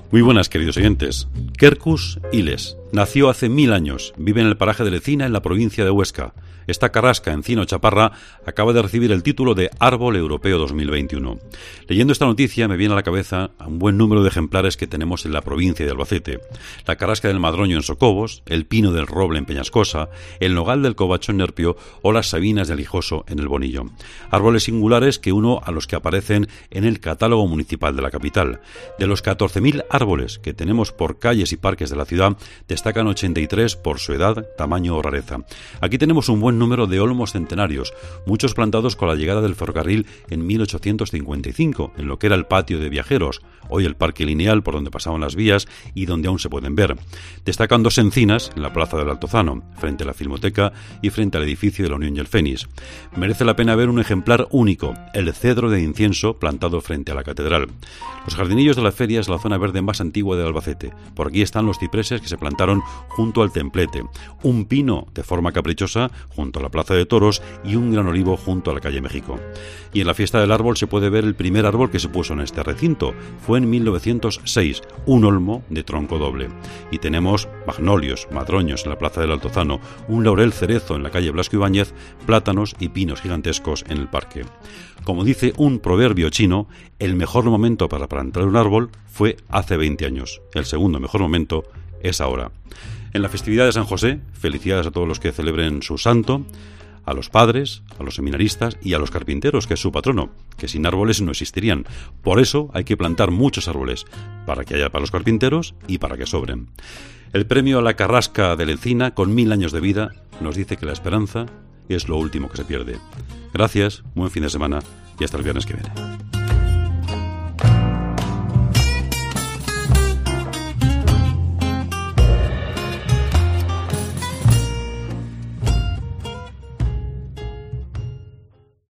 Muy buenas, queridos oyentes. Quercus iles nació hace 1000 años, vive en el paraje de Lecina, en la provincia de Huesca. Esta carrasca, encino chaparra, acaba de recibir el título de Árbol Europeo 2021. Leyendo esta noticia me viene a la cabeza un buen número de ejemplares que tenemos en la provincia de Albacete. La carrasca del madroño en Socobos, el pino del roble en Peñascosa, el nogal del covacho en Nerpio o las sabinas del Hijoso en el Bonillo. Árboles singulares que uno a los que aparecen en el catálogo municipal de la capital. De los 14.000 árboles que tenemos por calles y parques de la ciudad, destacan 83 por su edad, tamaño o rareza. Aquí tenemos un buen número de olmos centenarios, muchos plantados con la llegada del ferrocarril en 1855, en lo que era el patio de viajeros, hoy el parque lineal por donde pasaban las vías y donde aún se pueden ver. Destacan dos encinas en la plaza del Altozano, frente a la Filmoteca y frente al edificio de la Unión y el Fénix. Merece la pena ver un ejemplar único, el cedro de incienso plantado frente a la catedral. Los jardinillos de la feria es la zona verde más antigua de Albacete. Por aquí están los cipreses que se plantaron junto al templete, un pino de forma caprichosa junto a la plaza de toros y un gran olivo junto a la calle México. Y en la fiesta del árbol se puede ver el primer árbol que se puso en este recinto. Fue en 1906, un olmo de tronco doble. Y tenemos magnolios, madroños en la plaza del Altozano, un laurel cerezo en la calle Blasco Ibáñez, plátanos y pinos gigantescos en el parque. Como dice un proverbio chino, el mejor momento para plantar un árbol fue hace 20 años. El segundo mejor momento es ahora. En la festividad de San José, felicidades a todos los que celebren su santo, a los padres, a los seminaristas y a los carpinteros, que es su patrono, que sin árboles no existirían. Por eso hay que plantar muchos árboles, para que haya para los carpinteros y para que sobren. El premio a la carrasca de Lecina, con 1000 años de vida, nos dice que la esperanza es lo último que se pierde. Gracias, buen fin de semana y hasta el viernes que viene.